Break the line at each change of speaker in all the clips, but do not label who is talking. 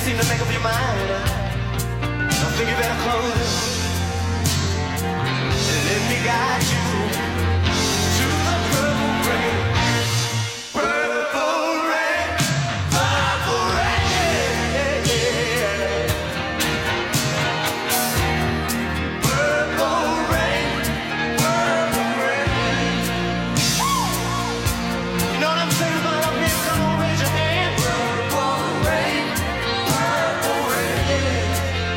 seem to make up your mind. I think you better close it. Let me guide you to the purple rain. Purple rain, purple rain, yeah, yeah. Purple rain, purple rain. You know what I'm saying about up here? Come on, raise your hand. Purple rain, purple rain.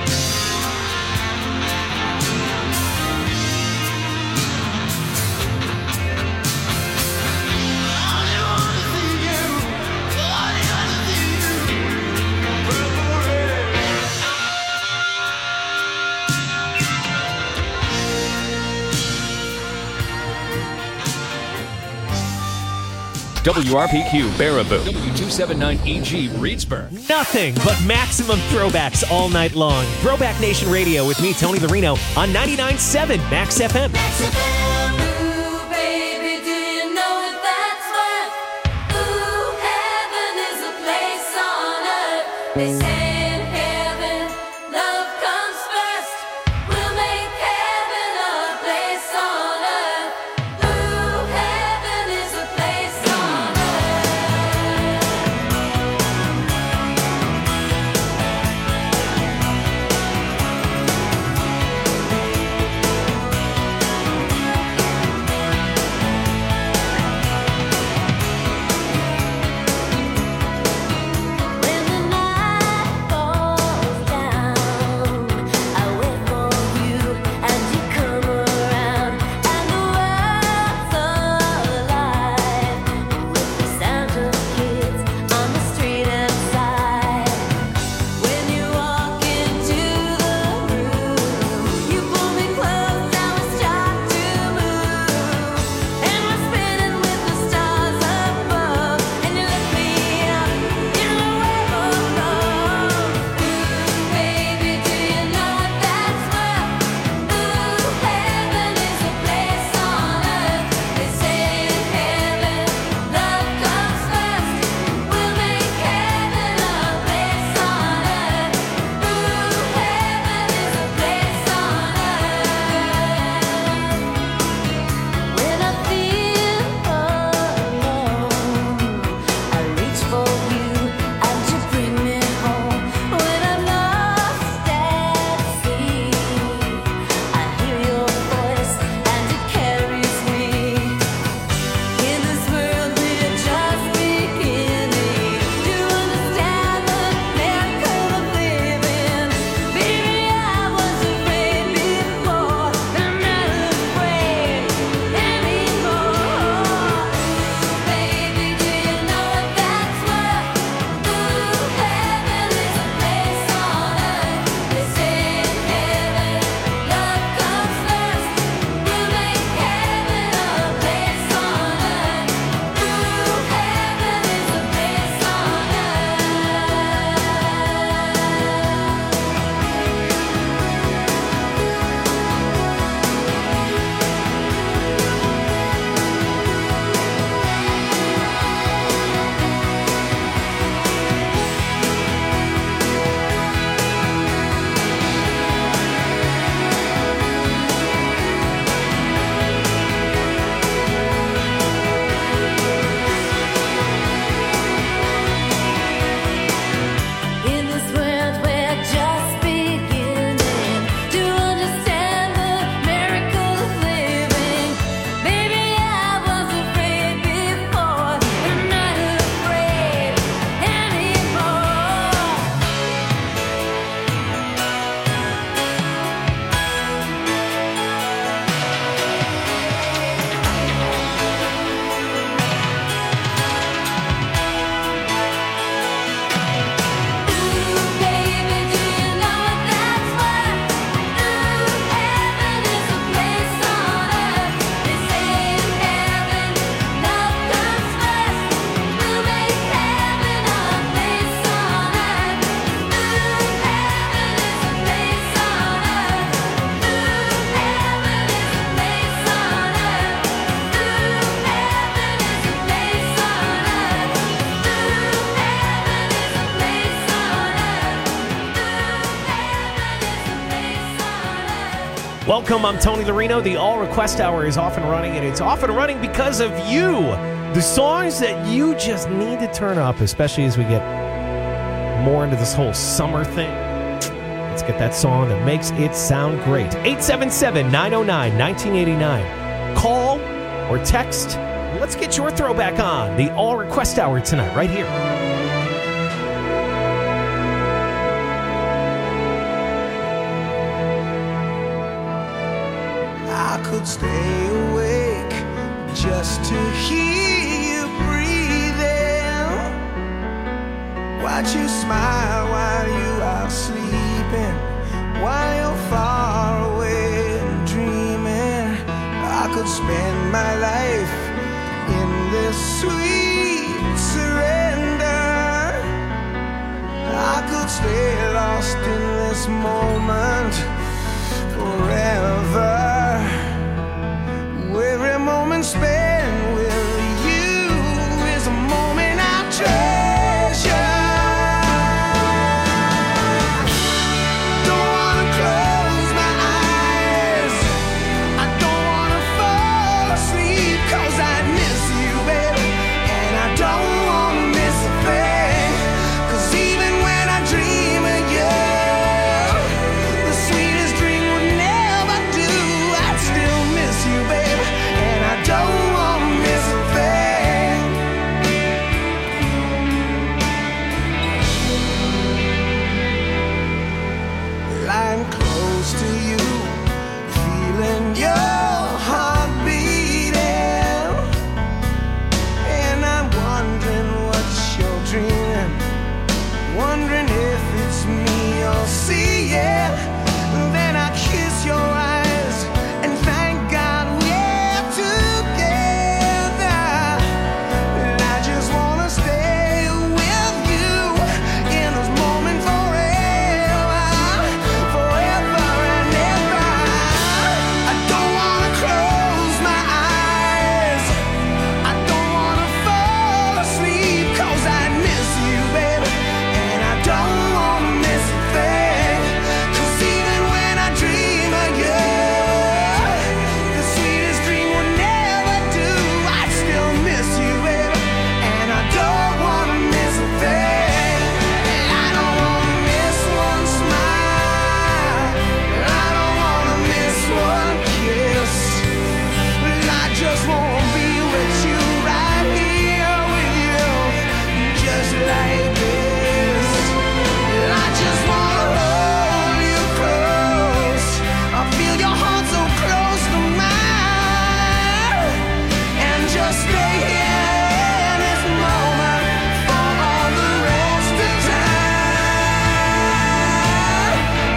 WRPQ Baraboo, W279EG Reedsburg.
Nothing but maximum throwbacks all night long. Throwback Nation Radio with me, Tony Larino, on 99.7 Max FM.
Ooh, baby, do you know that that's worth? Ooh, heaven is a place on earth. They say in heaven, love comes first. We'll make heaven a place on earth. Ooh, heaven is a place on when the night
Welcome, I'm Tony Larino. The All Request Hour is off and running, and it's off and running because of you. The songs that you just need to turn up, especially as we get more into this whole summer thing. Let's get that song that makes it sound great. 877-909-1989. Call or text. Let's get your throwback on. The All Request Hour tonight, right here.
I could stay awake just to hear you breathing. Watch you smile while you are sleeping, while you're far away and dreaming. I could spend my life in this sweet surrender. I could stay lost in this moment forever. Every moment spent with you is a moment I treasure. Don't wanna close my eyes, I don't wanna fall asleep, 'cause I miss you, baby, and I don't wanna miss a thing. 'Cause even when I dream of you, the sweetest dream would never do. I'd still miss you, baby, and I don't want to miss a thing. Lying close to you, feeling your heart beating, and I'm wondering what you're dreaming, wondering if it's me you're seeing. Then I kiss your eyes and thank God we're together. And I just wanna stay with you in this moment forever, forever and ever. I don't wanna close my eyes, I don't wanna fall asleep, 'cause I miss you, baby, and I don't wanna miss a thing. 'Cause even when I dream of you, the sweetest dream would never do. I'd still miss you, baby, and I don't wanna miss a thing. I don't wanna miss one smile, I don't wanna miss one kiss. I just wanna be with you, right here with you, just like this. I just wanna hold you close, I feel your heart so close to mine, and just stay here in this moment for all the rest of time.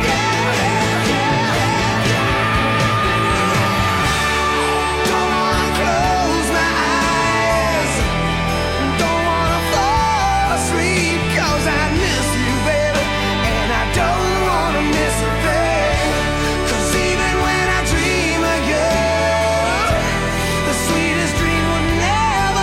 Don't wanna close my eyes, don't wanna fall asleep, 'cause I miss you, baby, and I don't wanna miss a thing. 'Cause even when I dream of you, the sweetest dream would never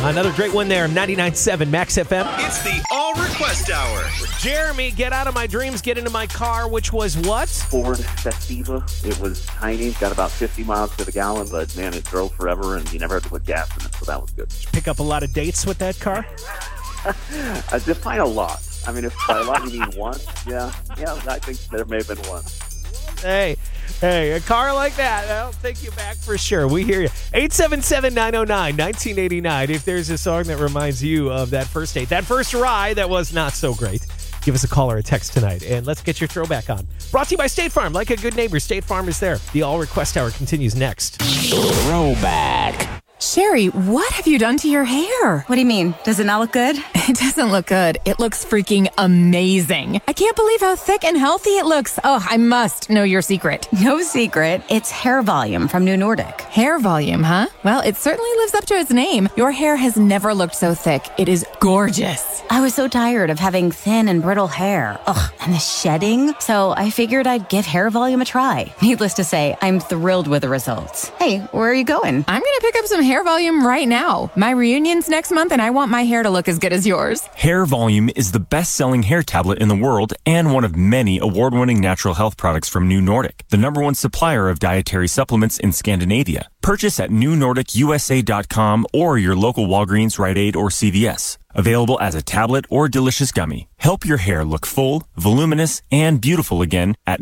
Another great one there, 99.7 Max FM.
It's the All Request Hour.
Jeremy, get out of my dreams, get into my car, which was what?
Ford Festiva. It was tiny, got about 50 miles to the gallon, but man, it drove forever, and you never had to put gas in it, so that was good.
Pick up a lot of dates with that car?
Define a lot. I mean, if by a lot you mean one, yeah, I think there may have been one.
Hey, a car like that, that'll take you back for sure. We hear you. 877-909-1989. If there's a song that reminds you of that first date, that first ride that was not so great, give us a call or a text tonight, and let's get your throwback on. Brought to you by State Farm. Like a good neighbor, State Farm is there. The All Request Hour continues next.
Throwback.
Sherry, what have you done to your hair?
What do you mean? Does it not look good?
It doesn't look good. It looks freaking amazing. I can't believe how thick and healthy it looks. Oh, I must know your secret.
No secret. It's Hair Volume from New Nordic.
Hair volume, huh? Well, it certainly lives up to its name. Your hair has never looked so thick. It is gorgeous.
I was so tired of having thin and brittle hair. Ugh, and the shedding. So I figured I'd give Hair Volume a try. Needless to say, I'm thrilled with the results. Hey, where are you going?
I'm going to pick up some Hair Volume right now. My reunion's next month, and I want my hair to look as good as yours.
Hair Volume is the best-selling hair tablet in the world and one of many award-winning natural health products from New Nordic, the #1 supplier of dietary supplements in Scandinavia. Purchase at newnordicusa.com or your local Walgreens, Rite Aid, or CVS. Available as a tablet or delicious gummy. Help your hair look full, voluminous, and beautiful again at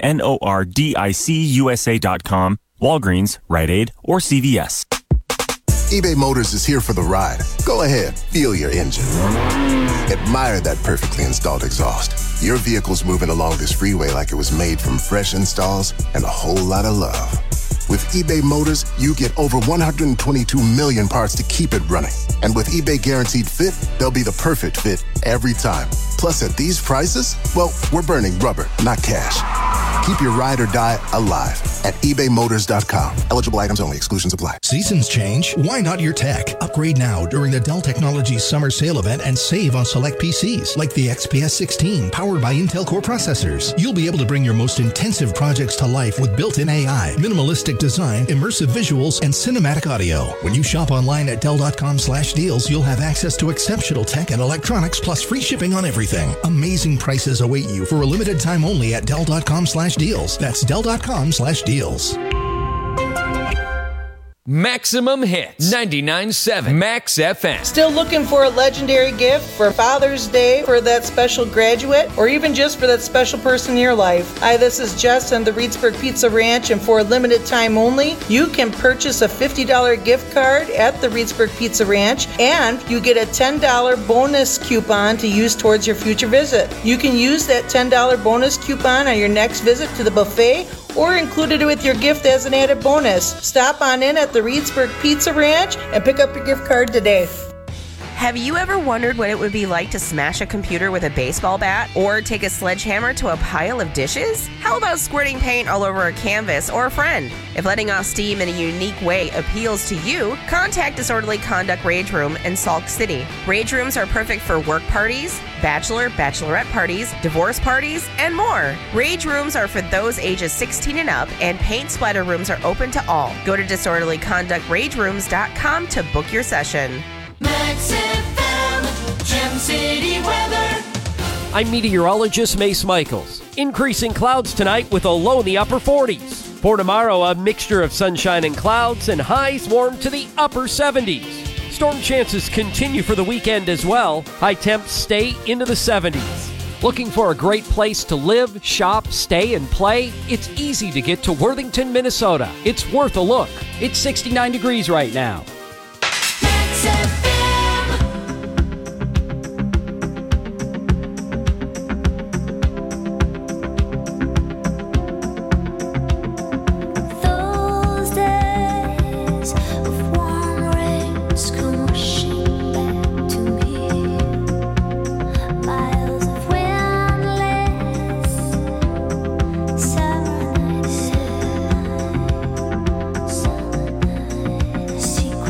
newnordicusa.com, Walgreens, Rite Aid, or CVS.
eBay Motors is here for the ride. Go ahead, feel your engine. Admire that perfectly installed exhaust. Your vehicle's moving along this freeway like it was made from fresh installs and a whole lot of love. With eBay Motors, you get over 122 million parts to keep it running. And with eBay Guaranteed Fit, they'll be the perfect fit every time. Plus, at these prices, well, we're burning rubber, not cash. Keep your ride or die alive at ebaymotors.com. Eligible items only. Exclusions apply.
Seasons change. Why not your tech? Upgrade now during the Dell Technologies Summer Sale event and save on select PCs like the XPS 16 powered by Intel Core processors. You'll be able to bring your most intensive projects to life with built-in AI, minimalistic design, immersive visuals, and cinematic audio. When you shop online at Dell.com/deals, you'll have access to exceptional tech and electronics plus free shipping on everything. Amazing prices await you for a limited time only at Dell.com/deals. That's Dell.com/deals.
Maximum Hits, 99.7 Max FM.
Still looking for a legendary gift for Father's Day, for that special graduate, or even just for that special person in your life? Hi, this is Jess and the Reedsburg Pizza Ranch, and for a limited time only, you can purchase a $50 gift card at the Reedsburg Pizza Ranch, and you get a $10 bonus coupon to use towards your future visit. You can use that $10 bonus coupon on your next visit to the buffet, or include it with your gift as an added bonus. Stop on in at the Reedsburg Pizza Ranch and pick up your gift card today.
Have you ever wondered what it would be like to smash a computer with a baseball bat or take a sledgehammer to a pile of dishes? How about squirting paint all over a canvas or a friend? If letting off steam in a unique way appeals to you, contact Disorderly Conduct Rage Room in Sauk City. Rage rooms are perfect for work parties, bachelorette parties, divorce parties, and more. Rage rooms are for those ages 16 and up, and paint splatter rooms are open to all. Go to disorderlyconductragerooms.com to book your session.
Max FM, Gem City weather.
I'm meteorologist Mace Michaels. Increasing clouds tonight with a low in the upper 40s. For tomorrow, a mixture of sunshine and clouds and highs warm to the upper 70s. Storm chances continue for the weekend as well. High temps stay into the 70s. Looking for a great place to live, shop, stay, and play? It's easy to get to Worthington, Minnesota. It's worth a look. It's 69 degrees right now.
Max FM. Those days of warm rays come rushing back to me. Miles of windless summer nights, secret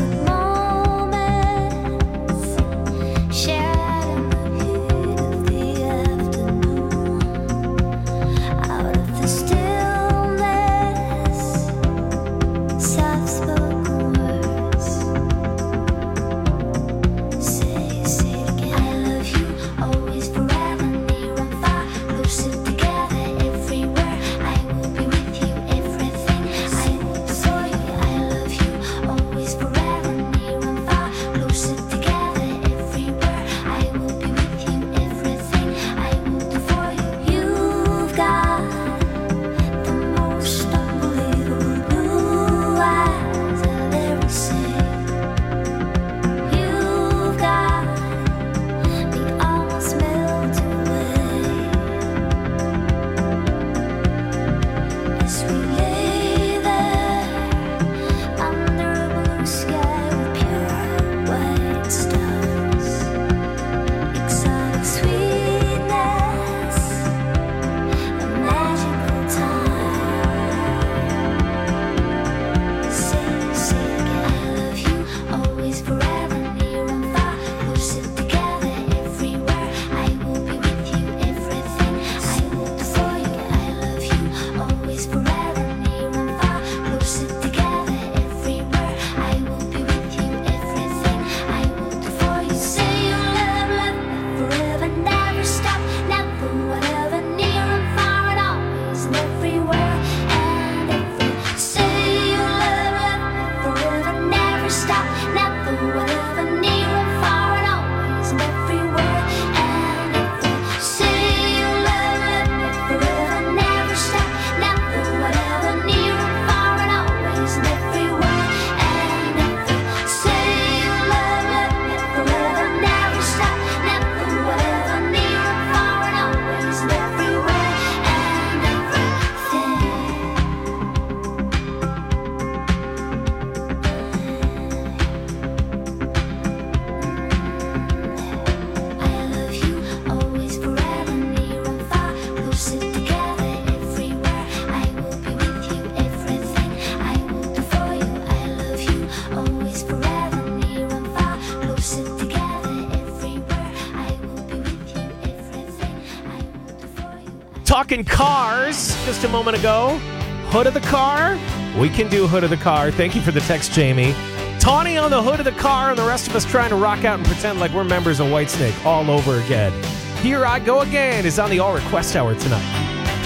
talking cars just a moment ago. Hood of the car? We can do hood of the car. Thank you for the text, Jamie. Tawny on the hood of the car, and the rest of us trying to rock out and pretend like we're members of Whitesnake all over again. Here I Go Again is on the All Request Hour tonight.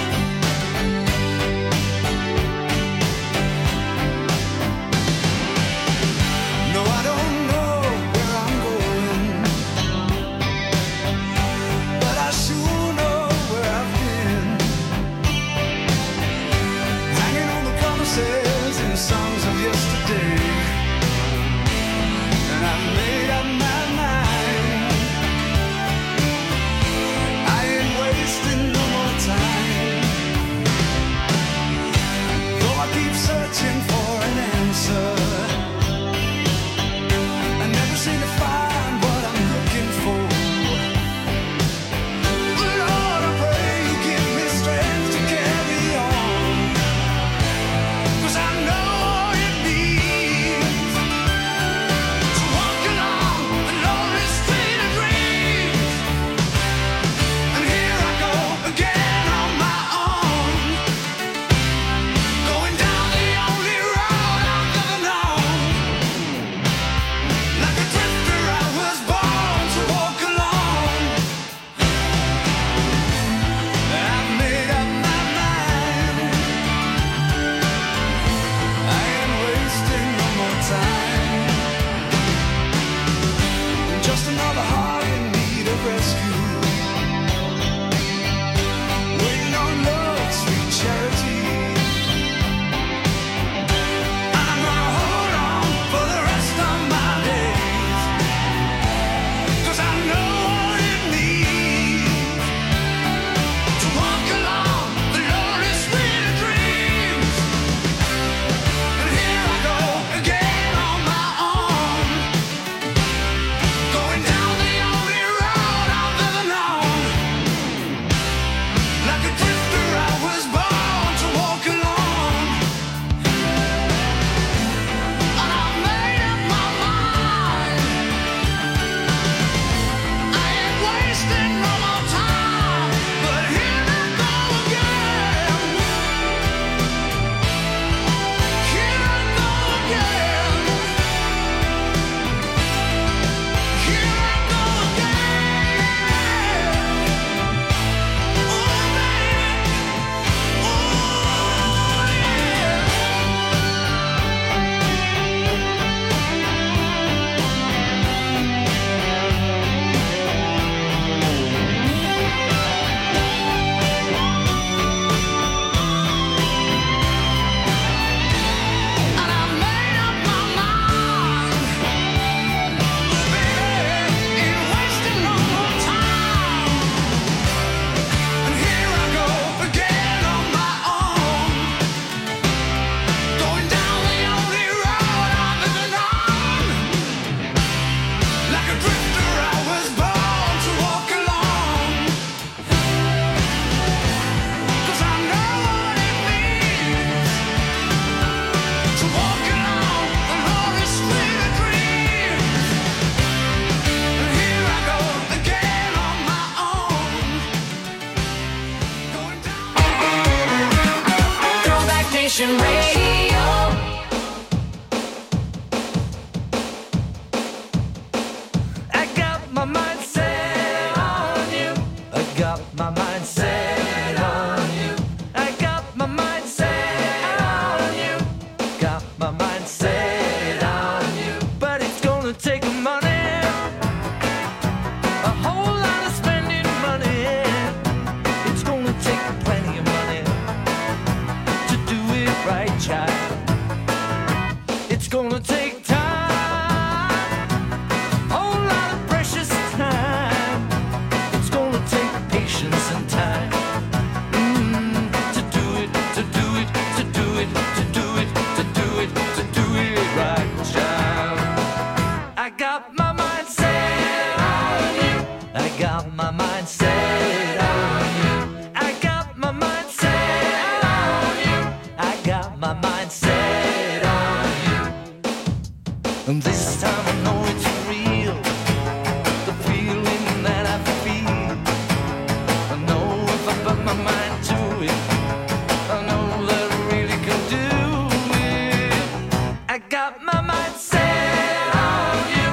Nation Radio.
I got my mind set on you. I got my mind set on you. I got my mind set on you. Got my mind set on you. But it's gonna take money, a whole lot of spending money. It's gonna take plenty of money to do it right, child. It's gonna take time, whole lot of precious time. It's gonna take patience and time to do it, to do it, to do it, to do it, to do it, to do it right, child. I got my mind set on you. I got my mind set on you. I got my mind set on you. I got my mind set on you. And this time I know it's real, the feeling that I feel. I know if I put my mind to mind set on you.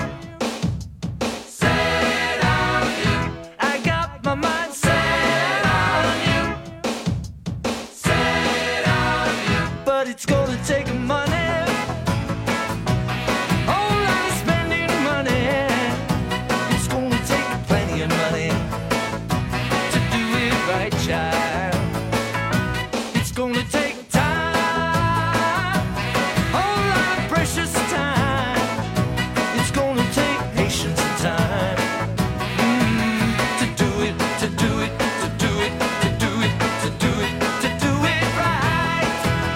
Set on you. I got my mind set on you. Set on you. But it's gonna take money. Whole lot of spending money. It's gonna take plenty of money to do it right, child. It's gonna take time, whole lot of precious time. It's gonna take patience and time to do it, to do it, to do it, to do it, to do it, to do it right.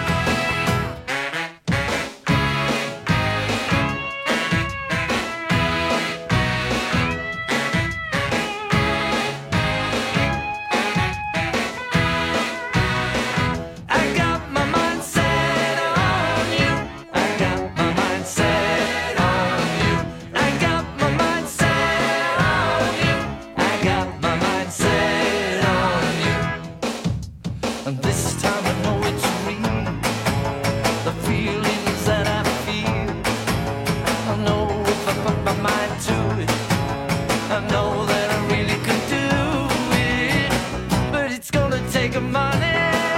I got my mind set on you. I got my mind set on you. I got my mind set on you. I got my mind set on you. And this time I know it's real. The feelings that I feel. I know if I put my mind to it, I know that I really could do it. But it's gonna take money.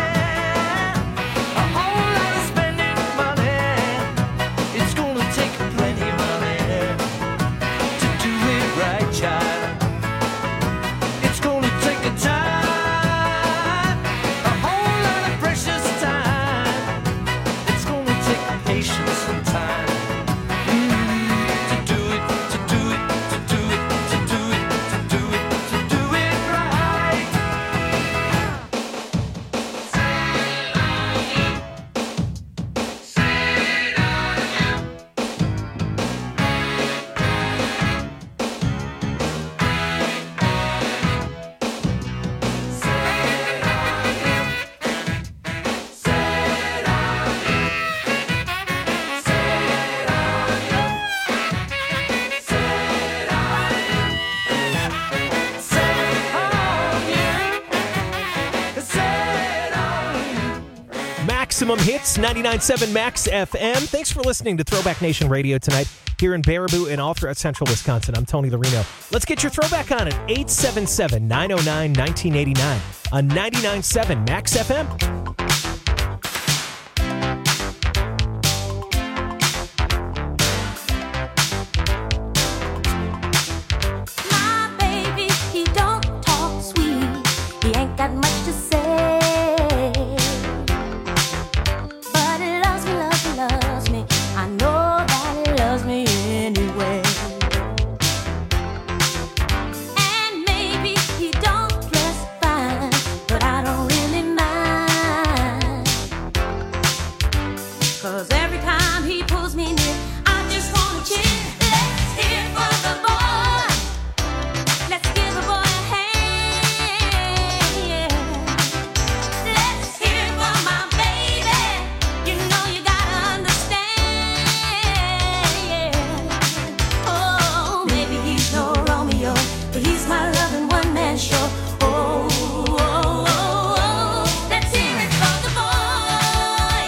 A whole lot of spending money. It's gonna take plenty of money to do it right, child. It's gonna take a time, a whole lot of precious time. It's gonna take patience and time to do it, to do it, to do it, to do it, to do it, to do it right.
Maximum Hits, 99.7 Max FM. Thanks for listening to Throwback Nation Radio tonight here in Baraboo and all throughout central Wisconsin. I'm Tony Larino. Let's get your throwback on it. 877-909-1989 on 99.7 Max FM.
My baby, he don't talk sweet. He ain't got much to say. But he loves me, loves me, loves me. I know that he loves me anyway. And maybe he don't dress fine, but I don't really mind. 'Cause every time he pulls me near, I just wanna cheer. Let's hear for the boy. Let's give the boy a hand. Yeah. Let's hear for my baby. You know you gotta understand. Yeah. Oh, maybe he's no Romeo, but he's my loving one-man show. Oh, oh, oh, oh. Let's hear it for the boy.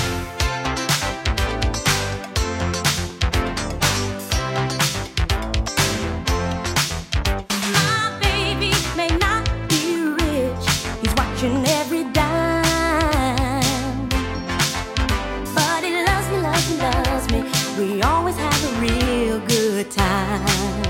My baby may not be rich. He's watching every dime. But he loves me, loves me, loves me. We always have a real good time.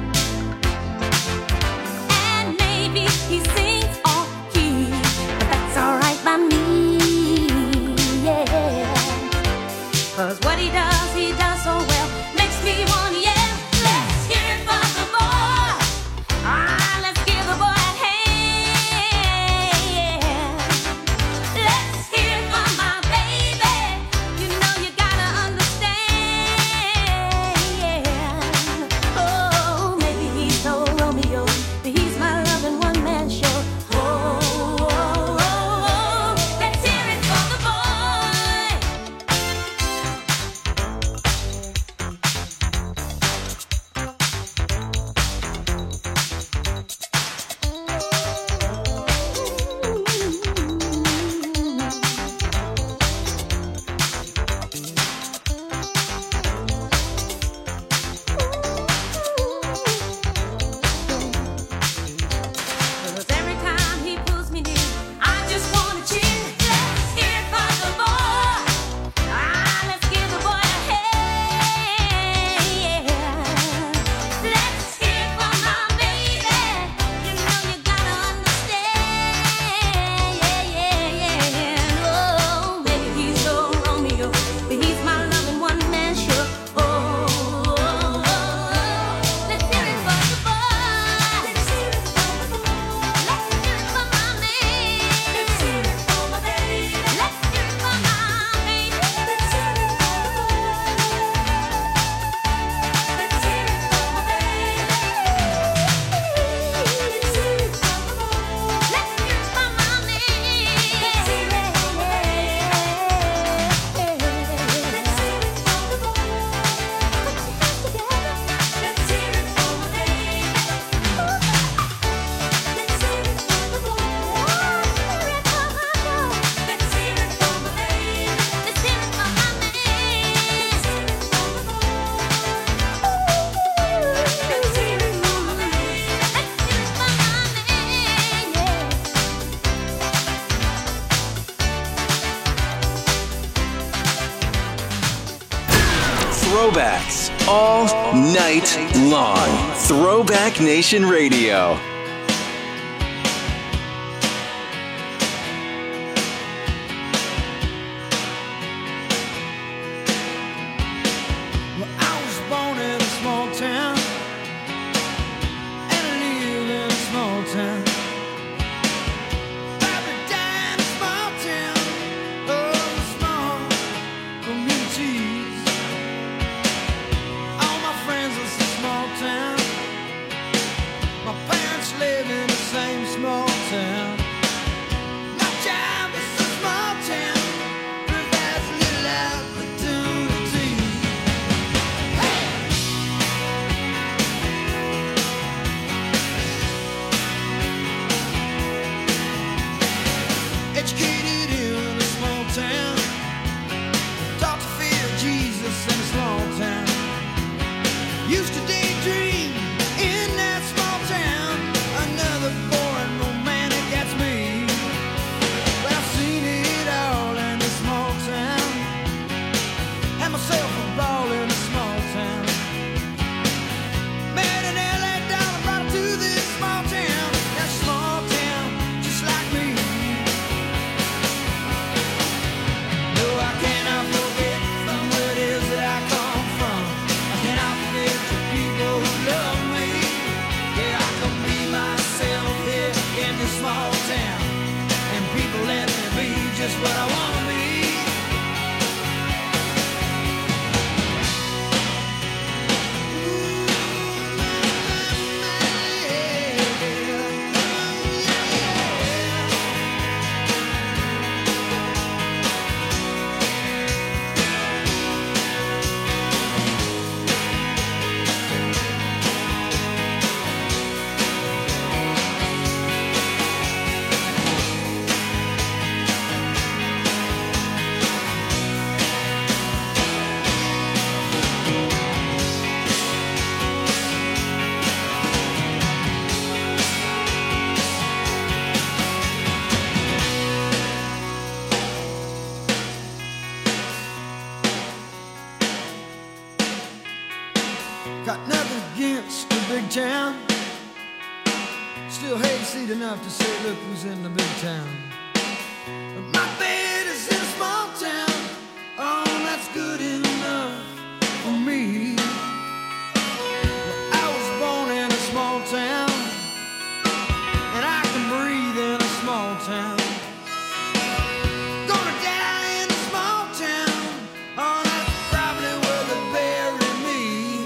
And maybe he sings off key, but that's alright by me. Yeah. 'Cause what he does so well, makes me wanna yell. Let's hear it for the boy. Ah, let's give the boy a hand. Yeah. Let's hear it for my baby. You know you gotta understand. Yeah. Oh,
throwbacks all night long. Throwback Nation Radio.
Got nothing against the big town. Still hayseed enough to say, look who's in the big town. But my bed is in a small town. Oh, that's good enough for me. Well, I was born in a small town, and I can breathe in a small town. Gonna die in a small town. Oh, that's probably where they bury me.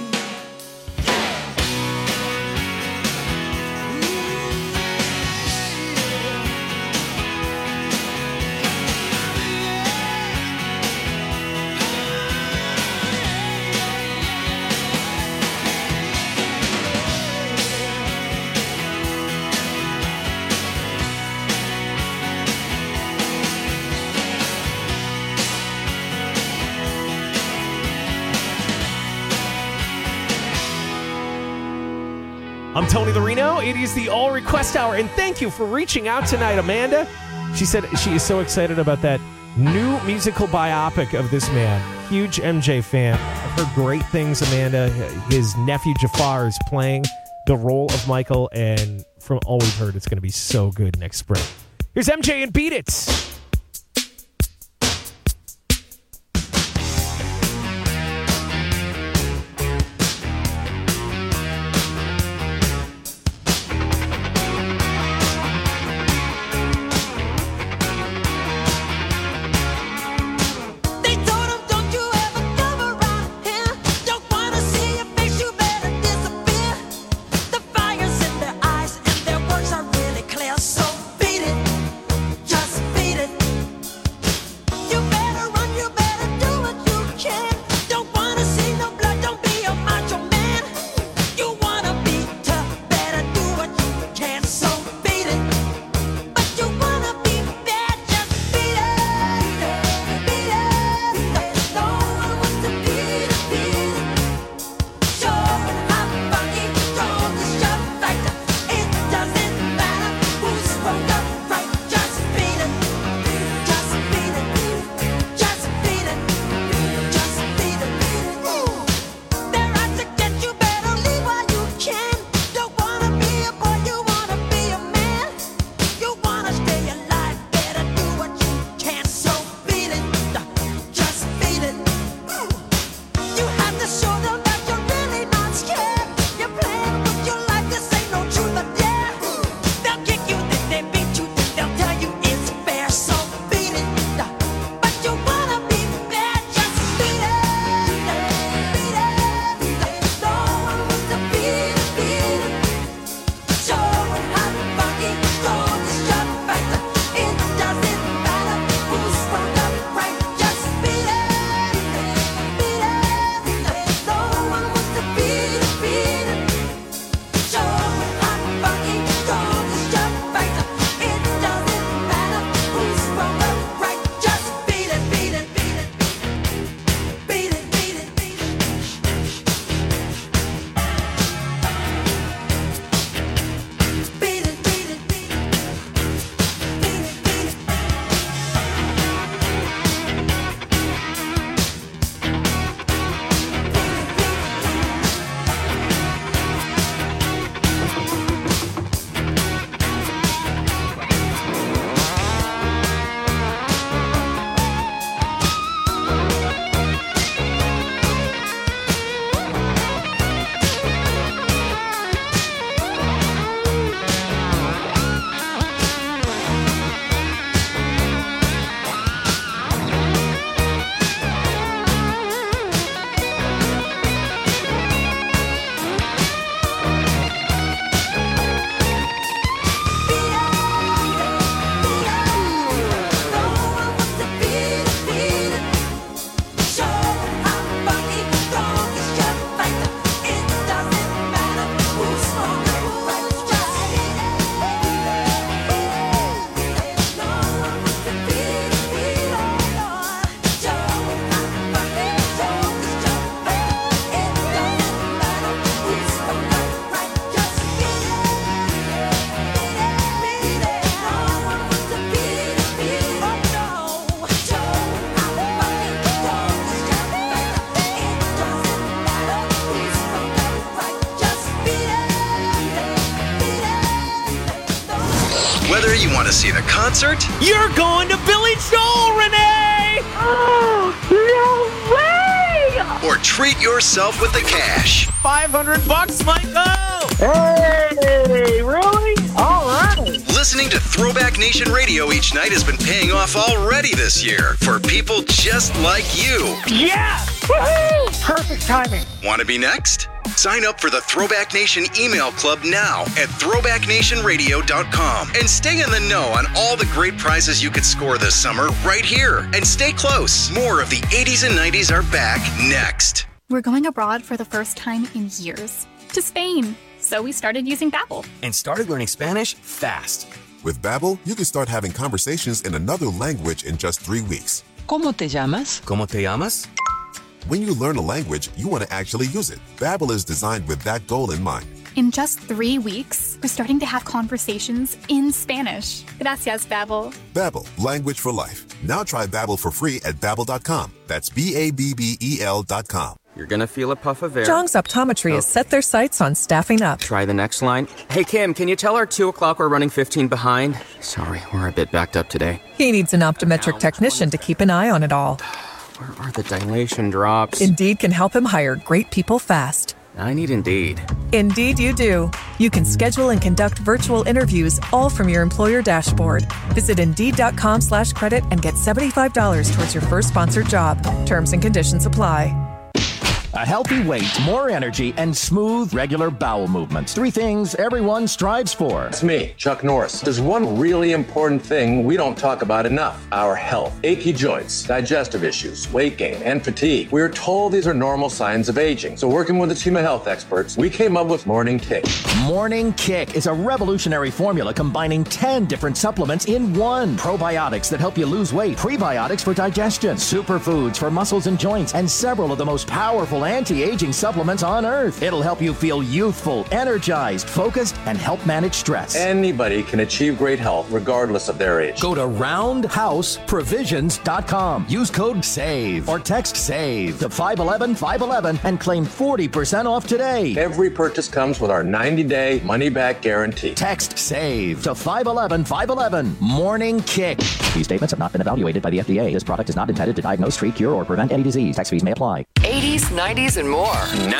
I'm Tony Lorino. It is the All Request Hour, and thank you for reaching out tonight, Amanda. She said she is so excited about that new musical biopic of this man. Huge MJ fan. I've heard great things, Amanda. His nephew Jafar is playing the role of Michael, and from all we've heard, it's going to be so good next spring. Here's MJ and Beat It.
So beat it, just beat it.
you want to see the concert?
You're going to Billy Joel, Renee!
Oh, no way!
Or treat yourself with the cash?
$500, Michael!
Hey, really? All right.
Listening to Throwback Nation Radio each night has been paying off already this year for people just like you.
Yeah! Woohoo! Perfect timing.
Want to be next? Sign up for the Throwback Nation email club now at throwbacknationradio.com and stay in the know on all the great prizes you could score this summer right here. And stay close. More of the 80s and 90s are back next.
We're going abroad for the first time in years. To Spain. So we started using Babbel.
And started learning Spanish fast.
With Babbel, you can start having conversations in another language in just 3 weeks.
¿Cómo te llamas?
¿Cómo te llamas?
When you learn a language, you want to actually use it. Babbel is designed with that goal in mind.
In just 3 weeks, we're starting to have conversations in Spanish. Gracias, Babbel.
Babbel, language for life. Now try Babbel for free at Babbel.com. That's Babbel.com.
You're going to feel a puff of air.
Jong's Optometry has set their sights on staffing up.
Try the next line. Hey, Kim, can you tell our 2 o'clock we're running 15 behind? Sorry, we're a bit backed up today.
He needs an optometric technician to keep an eye on it all.
Where are the dilation drops?
Indeed can help him hire great people fast.
I need Indeed.
Indeed you do. You can schedule and conduct virtual interviews all from your employer dashboard. Visit Indeed.com/credit and get $75 towards your first sponsored job. Terms and conditions apply.
A healthy weight, more energy, and smooth, regular bowel movements. 3 things everyone strives for.
It's me, Chuck Norris. There's one really important thing we don't talk about enough: our health. Achy joints, digestive issues, weight gain, and fatigue. We are told these are normal signs of aging. So working with a team of health experts, we came up with Morning Kick.
Morning Kick is a revolutionary formula combining 10 different supplements in one. Probiotics that help you lose weight, prebiotics for digestion, superfoods for muscles and joints, and several of the most powerful anti-aging supplements on earth. It'll help you feel youthful, energized, focused, and help manage stress.
Anybody can achieve great health regardless of their age.
Go to roundhouseprovisions.com. Use code SAVE or text SAVE to 511-511 and claim 40% off today.
Every purchase comes with our 90-day money-back guarantee.
Text SAVE to 511-511. Morning Kick. These statements have not been evaluated by the FDA. This product is not intended to diagnose, treat, cure, or prevent any disease. Tax fees may apply.
80s, 90s, and more.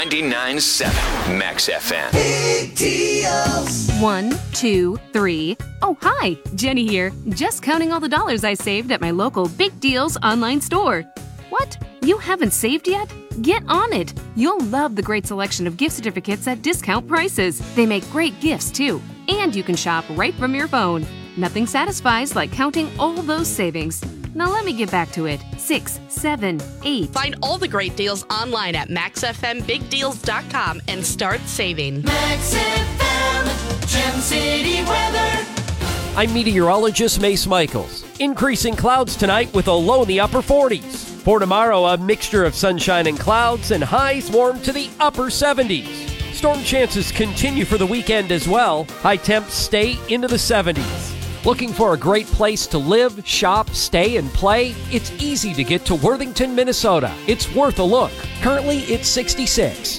99.7 Max FM.
Big deals.
1, 2, 3. Oh, hi. Jenny here. Just counting all the dollars I saved at my local Big Deals online store. What? You haven't saved yet? Get on it. You'll love the great selection of gift certificates at discount prices. They make great gifts, too. And you can shop right from your phone. Nothing satisfies like counting all those savings. Now let me get back to it. 6, 7, 8.
Find all the great deals online at MaxFMBigDeals.com and start saving.
Max FM, Gem City weather.
I'm meteorologist Mace Michaels. Increasing clouds tonight with a low in the upper 40s. For tomorrow, a mixture of sunshine and clouds and highs warm to the upper 70s. Storm chances continue for the weekend as well. High temps stay into the 70s. Looking for a great place to live, shop, stay, and play? It's easy to get to Worthington, Minnesota. It's worth a look. Currently, it's 66.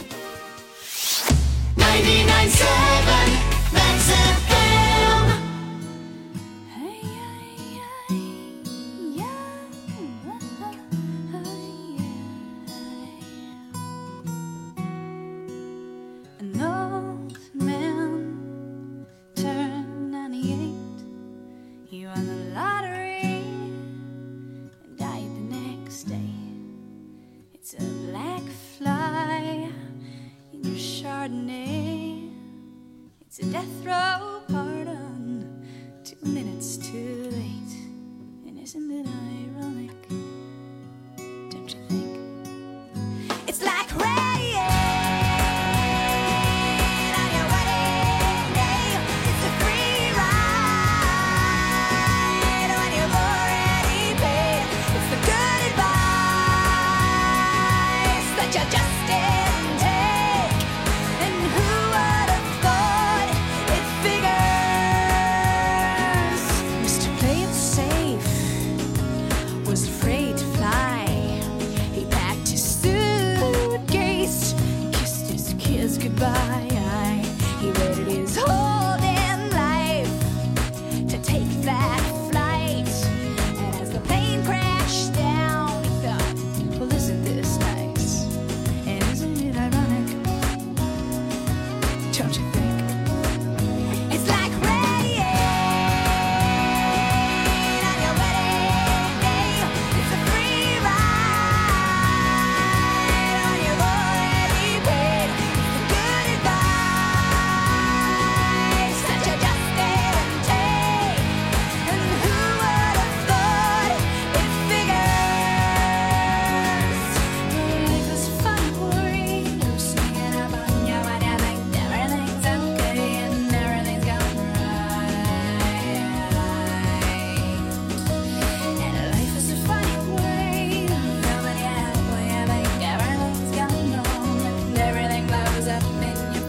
99.7 Max FM.
An old man turned 98. He won the lottery and died the next day. It's a black fly in your Chardonnay. It's a death row pardon, 2 minutes too late. And isn't it ironic? Don't you think? It's like rain on your wedding day. It's a free ride when you've already paid. It's the good advice that you just didn't take. And who would have thought it figures? Mr. Play It Safe was afraid to fly. He packed his suitcase, kissed his kids goodbye. He waited his whole damn life to take Don't you think? It's like rain on your wedding day. It's a free ride on your already paid. It's good advice that you just didn't take. And who would have thought it figures? Life is fun, worried. You're singing about you and you think everything's okay and everything's going right. And life is a funny way. Nobody halfway, I think everything's going wrong and everything blows up in your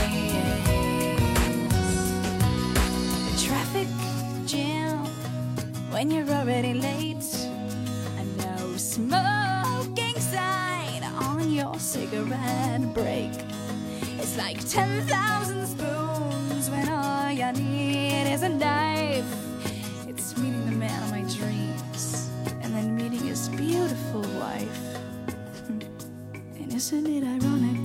face. The traffic jam when you're already late. A no smoking sign on your cigarette break. It's like 10,000 spoons when all you need is a knife. It's meeting the man of my dreams and then meeting his beautiful wife. And isn't it ironic?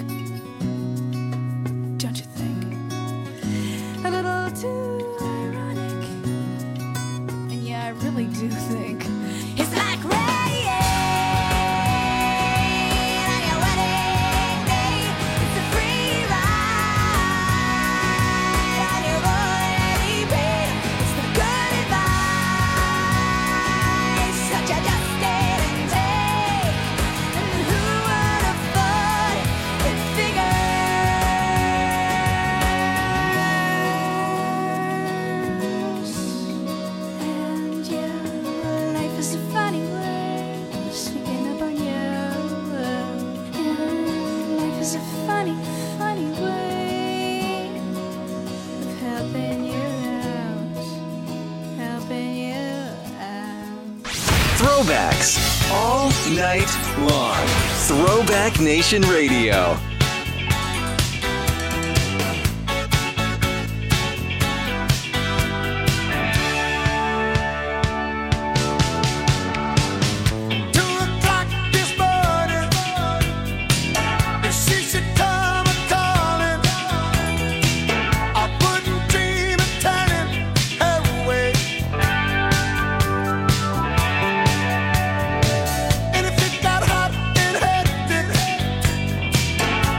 Don't you think? A little too ironic. And yeah, I really do think it's like rain on your wedding day. It's a free ride on your already paid. It's the good advice that you just didn't take. And who would have thought it figures? And yeah, life is a funny way of sneaking up on you. Yeah, life is a funny, funny way of helping you out, helping you out.
Throwbacks all night long. Throwback Nation Radio.
This morning, if she should come a-calling, I wouldn't dream of turning her away. And if it got hot and hectic,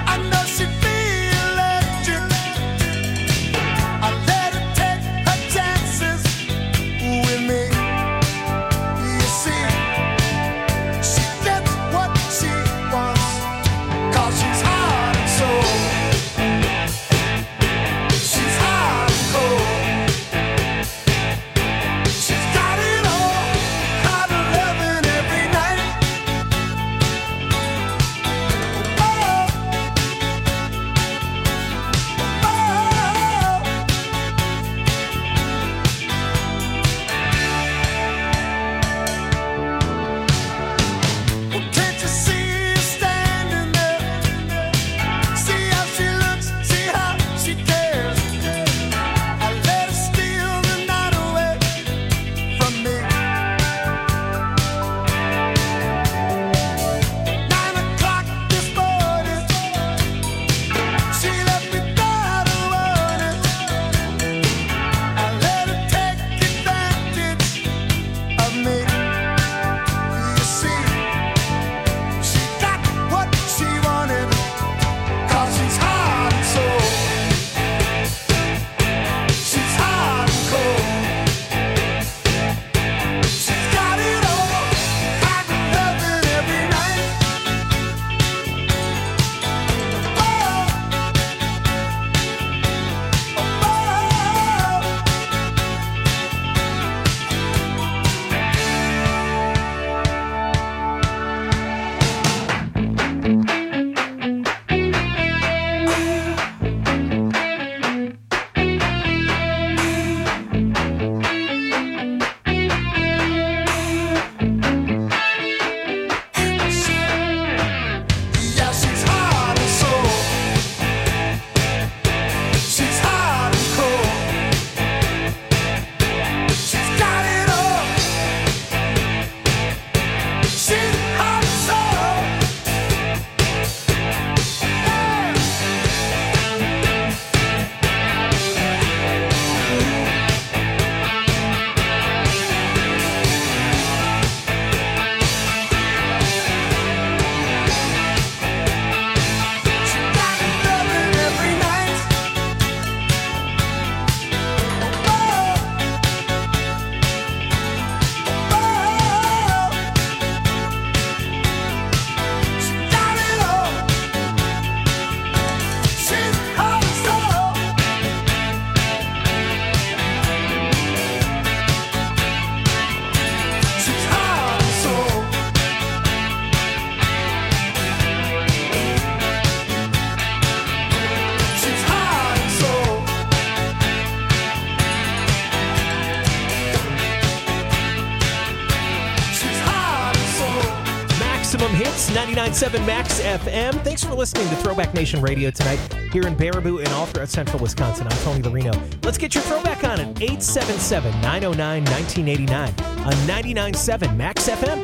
99.7 Max FM. Thanks for listening to Throwback Nation Radio tonight here in Baraboo and all throughout central Wisconsin. I'm Tony Lorino. Let's get your throwback on at 877-909-1989 on 99.7 Max FM.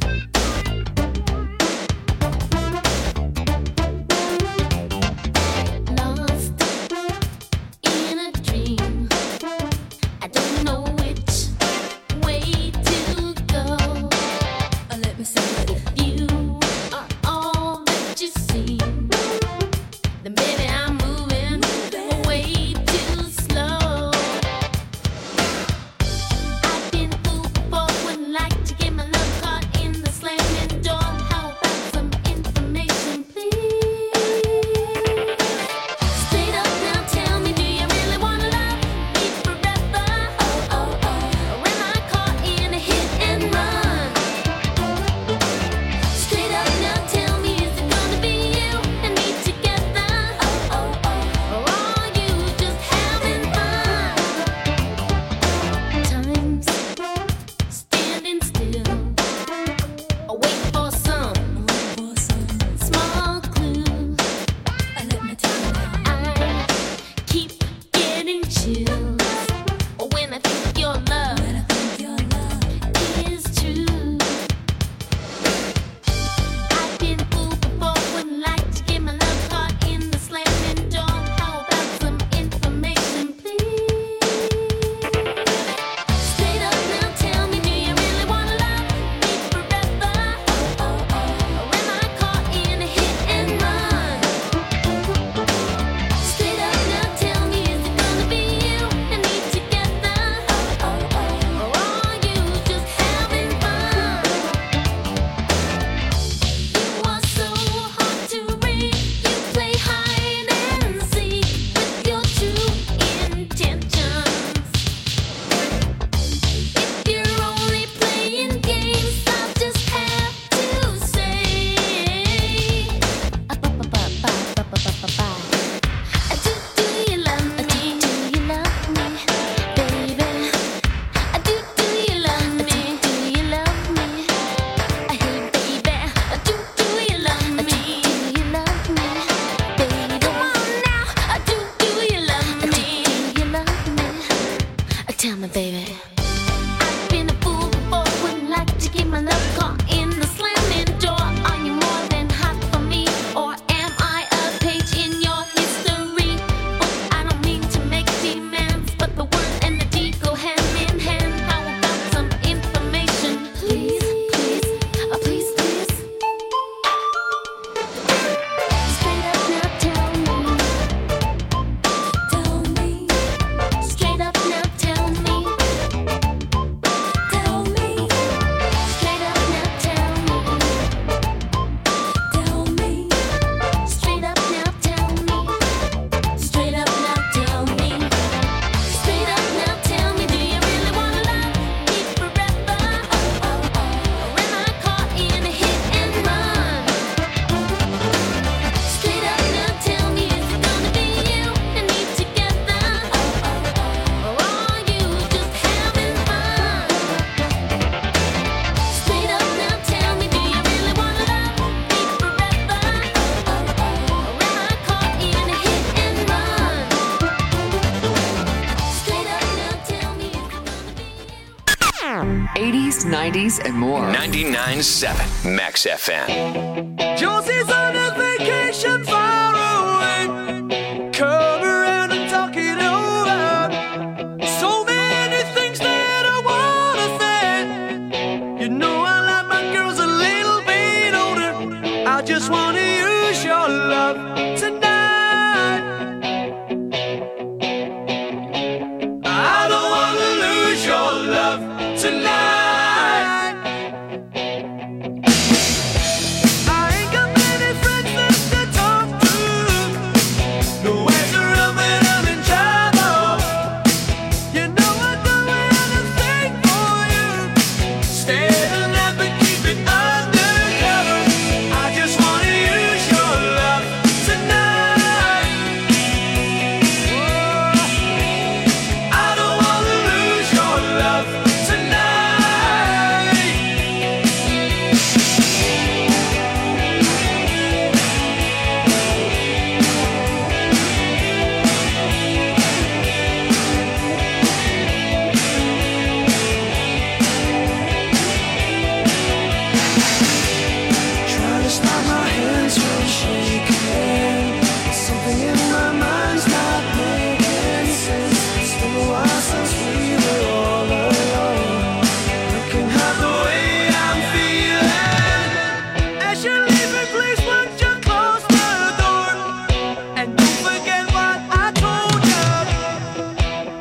'90s, and more. 99.7 Max FM.
Josie's on a vacation far away. Come around and talk it over. So many things that I wanna say. You know I like my girls a little bit older. I just wanna use your love tonight. I don't wanna lose your love tonight. I ain't got many friends.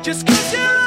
Just 'cause you're